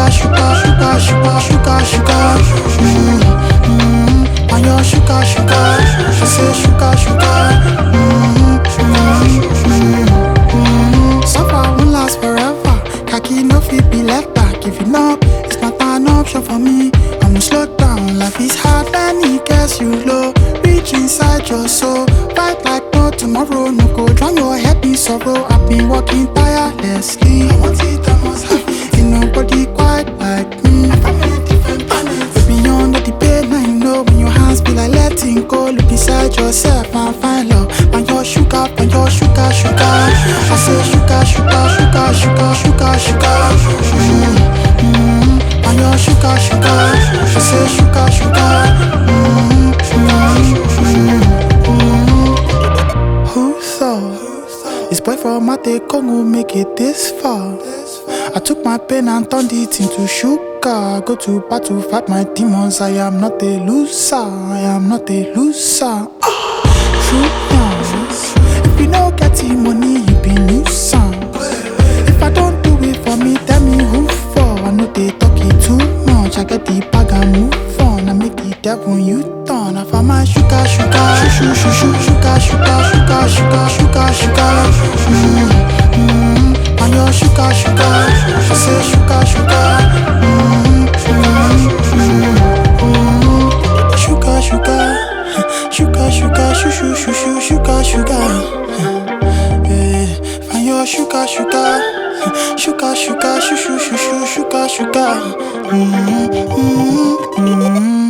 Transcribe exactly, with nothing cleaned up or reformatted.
sugar, sugar, sugar, sugar, sugar, sugar. Mm-hmm. On your sugar, sugar. She say sugar, sugar. Mm-hmm. Mm-hmm. Suffer won't last forever. Khaki no fit be left back. Giving up, it's not an option for me. I'm slow down, life is hard when it gets you low. Reach inside your soul, fight like no tomorrow. No go drown your head in sorrow. I've been working tirelessly. I want it, I must have it. Ain't nobody quite like me. I'm on a different planet. Beyond the pain, I know when your hands be like letting go. Look inside yourself and find love. And your sugar, and your sugar, sugar. I say sugar, sugar, sugar, sugar, sugar, sugar. Mm-hmm. And your sugar, sugar. I say sugar, sugar. Mm-hmm. Mm-hmm. Who thought this boy from Mate Congo make it this far? I took my pain and turned it into sugar. Go to battle, fight my demons. I am not a loser. I am not a loser. True yours. If you don't get the money, you be nuisance. If I don't do it for me, tell me who for. I know they talk it too much. I get the bag and move on. I make the devil you turn. I find my sugar, sugar, sugar, sugar, sugar, sugar, sugar, sugar, sugar, sugar. Mm-hmm. And your sugar, sugar. She say sugar, sugar. Mm-hmm. Mm-hmm. Sugar, sugar, sugar, sugar, sugar, sugar, sugar, sugar. Yeah. Find your sugar, sugar, sugar, sugar, sugar, sugar, sugar, sugar. Mm-hmm. Mm-hmm.